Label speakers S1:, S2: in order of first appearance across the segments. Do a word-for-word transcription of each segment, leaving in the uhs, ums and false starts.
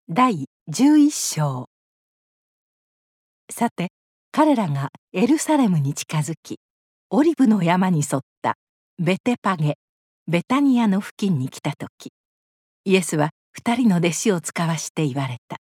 S1: だいじゅういっしょう。さて彼らがエルサレムに近づき、オリブの山に沿ったベテパゲベタニアの付近に来た時、イエスは二人の弟子を使わして言われた。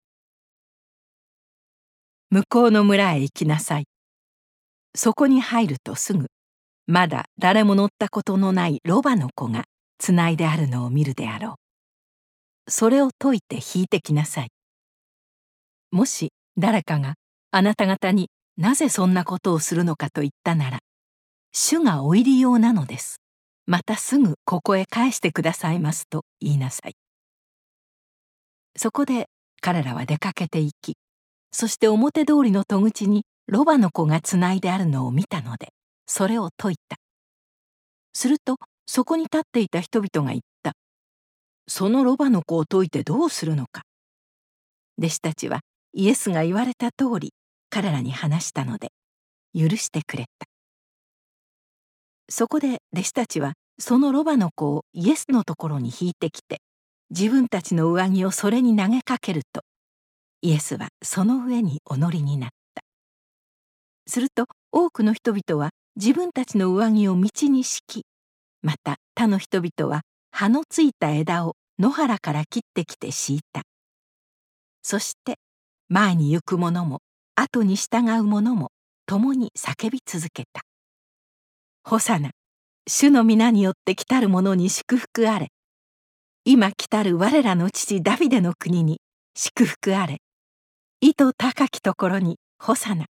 S1: 向こうの村へ行きなさい。そこに入るとすぐ、まだ誰も乗ったことのないロバの子がつないであるのを見るであろう。それを解いて引いてきなさい。もし誰かがあなた方になぜそんなことをするのかと言ったなら、主がお入り用なのです。またすぐここへ返してくださいますと言いなさい。そこで彼らは出かけて行き、そして表通りの戸口にロバの子がつないであるのを見たので、それを解いた。するとそこに立っていた人々が言った。そのロバの子を解いてどうするのか。弟子たちはイエスが言われた通り彼らに話したので許してくれた。そこで弟子たちはそのロバの子をイエスのところに引いてきて、自分たちの上着をそれに投げかけると、イエスはその上にお乗りになった。すると多くの人々は自分たちの上着を道に敷き、また他の人々は葉のついた枝を野原から切ってきて敷いた。そして前に行く者も後に従う者も共に叫び続けた。ホサナ、主の皆によって来たる者に祝福あれ。今来たる我らの父ダビデの国に祝福あれ。意図高きところにホサナ。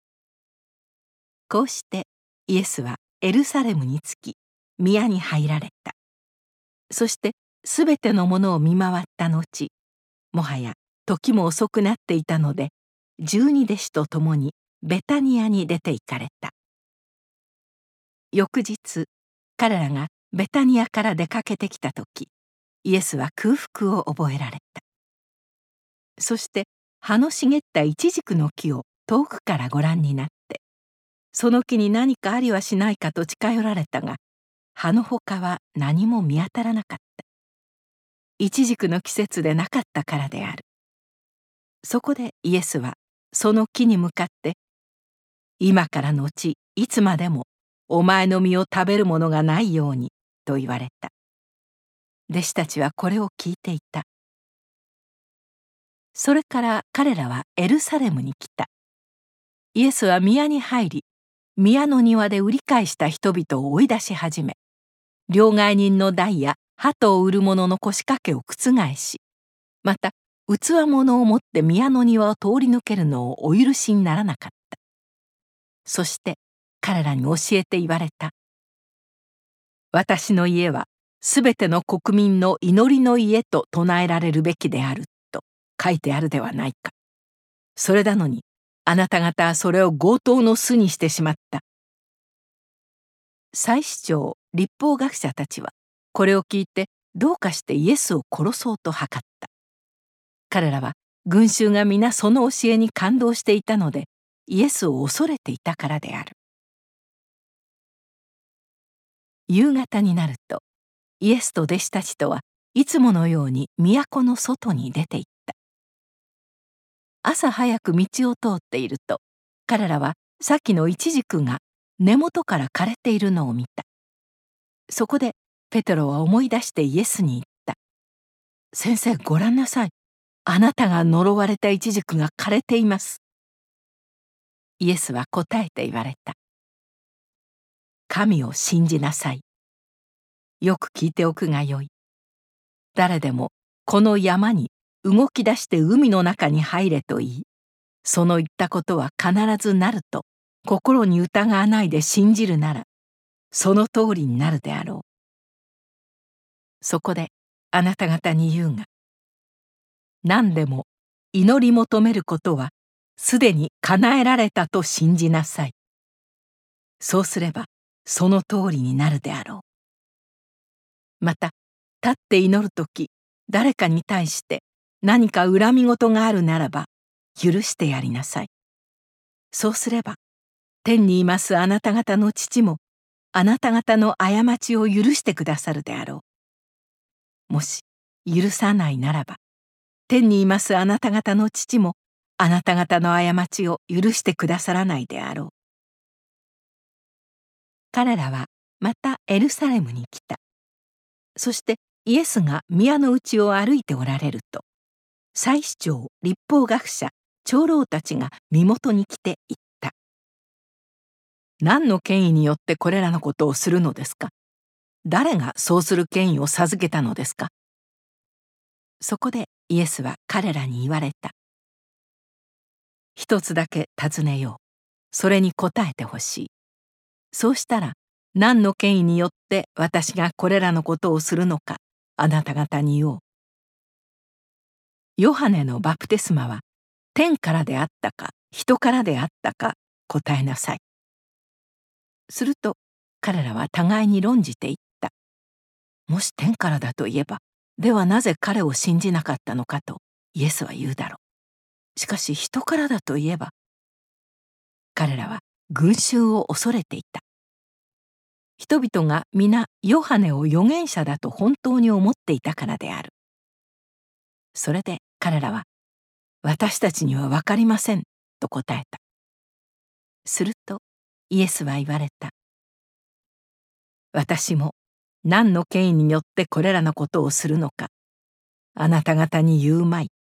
S1: こうしてイエスはエルサレムに着き、宮に入られた。そしてすべてのものを見回った後、もはや時も遅くなっていたので、十二弟子と共にベタニアに出て行かれた。翌日、彼らがベタニアから出かけてきた時、イエスは空腹を覚えられた。そして葉の茂ったイチジクの木を遠くからご覧になって、その木に何かありはしないかと近寄られたが、葉のほかは何も見当たらなかった。イチジクの季節でなかったからである。そこでイエスはその木に向かって、今からのちいつまでもお前の実を食べるものがないようにと言われた。弟子たちはこれを聞いていた。それから彼らはエルサレムに来た。イエスは宮に入り、宮の庭で売り買いした人々を追い出し始め、両替人の台や鳩を売る者の腰掛けを覆し、また器物を持って宮の庭を通り抜けるのをお許しにならなかった。そして彼らに教えて言われた。私の家はすべての国民の祈りの家と唱えられるべきであると書いてあるではないか。それなのにあなた方はそれを強盗の巣にしてしまった。祭司長、律法学者たちはこれを聞いてどうかしてイエスを殺そうと図った。彼らは群衆が皆その教えに感動していたので、イエスを恐れていたからである。夕方になると、イエスと弟子たちとはいつものように都の外に出て行った。朝早く道を通っていると、彼らは先のイチジクが根元から枯れているのを見た。そこでペテロは思い出してイエスに言った。先生、ご覧なさい。あなたが呪われたイチジクが枯れています。イエスは答えて言われた。神を信じなさい。よく聞いておくがよい。誰でもこの山に動き出して海の中に入れと言い、その言ったことは必ずなると心に疑わないで信じるなら、その通りになるであろう。そこであなた方に言うが、何でも祈り求めることはすでに叶えられたと信じなさい。そうすればその通りになるであろう。また立って祈るとき、誰かに対して何か恨み事があるならば許してやりなさい。そうすれば天にいますあなた方の父もあなた方の過ちを許してくださるであろう。もし許さないならば、 天にいますあなた方の父もあなた方の過ちを許してくださらないであろう。彼らはまたエルサレムに来た。そしてイエスが宮の内を歩いておられると、祭司長、律法学者、長老たちが身元に来て言った。何の権威によってこれらのことをするのですか？誰がそうする権威を授けたのですか？そこでイエスは彼らに言われた。一つだけ尋ねよう。それに答えてほしい。そうしたら何の権威によって私がこれらのことをするのかあなた方に言おう。ヨハネのバプテスマは天からであったか人からであったか答えなさい。すると彼らは互いに論じていった。もし天からだと言えば、ではなぜ彼を信じなかったのかとイエスは言うだろう。しかし人からだと言えば、彼らは群衆を恐れていた。人々が皆ヨハネを預言者だと本当に思っていたからである。それで彼らは、私たちには分かりませんと答えた。するとイエスは言われた。私も何の権威によってこれらのことをするのか、あなた方に言うまい。